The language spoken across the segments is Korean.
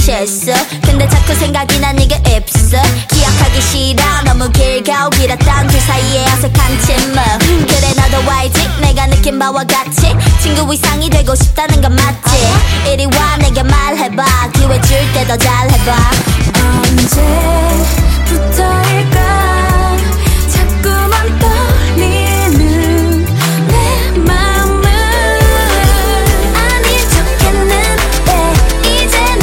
실수. 근데 자꾸 생각이 난 이게 입술. 기억하기 싫어 너무 길고 길었던 둘 사이의 어색한 침묵. 그래 너도 알지 내가 느낀 바와 같이 친구 이상이 되고 싶다는 건 맞지. 이리 와 내게 말해봐 기회 줄 때 더 잘해봐. 언제부터일까 자꾸만 떨리는 내 마음은 아닌 척했는데 이제 나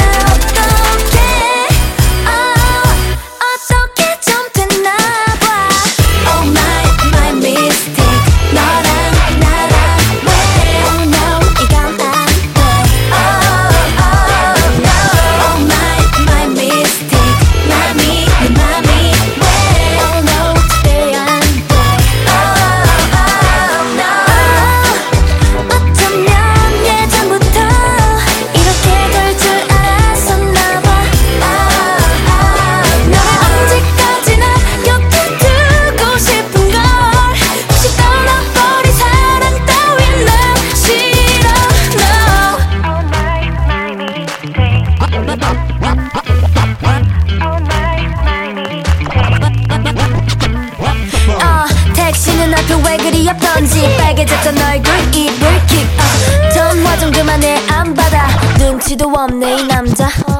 어떻게 좀 됐나봐. Oh my mistake. 너랑 나랑 왜 oh no 이건 안 돼. Oh no. Oh my mistake. 맘이 내 맘이 왜 oh no today 안 돼. Oh no. 어쩌면 예전부터 이렇게 될 줄 알았었나봐. 너를 언제까지나 곁에 두고 싶은 걸. 혹시 떠나버린 사랑 따윈 난 싫어. No. Oh my mistake. Oh my mistake. 택시는 앞에 왜 그리 없던지 빨개졌던 얼굴 이불킥. 전화 좀 그만해 안 받아 눈치도 없네 이 남자.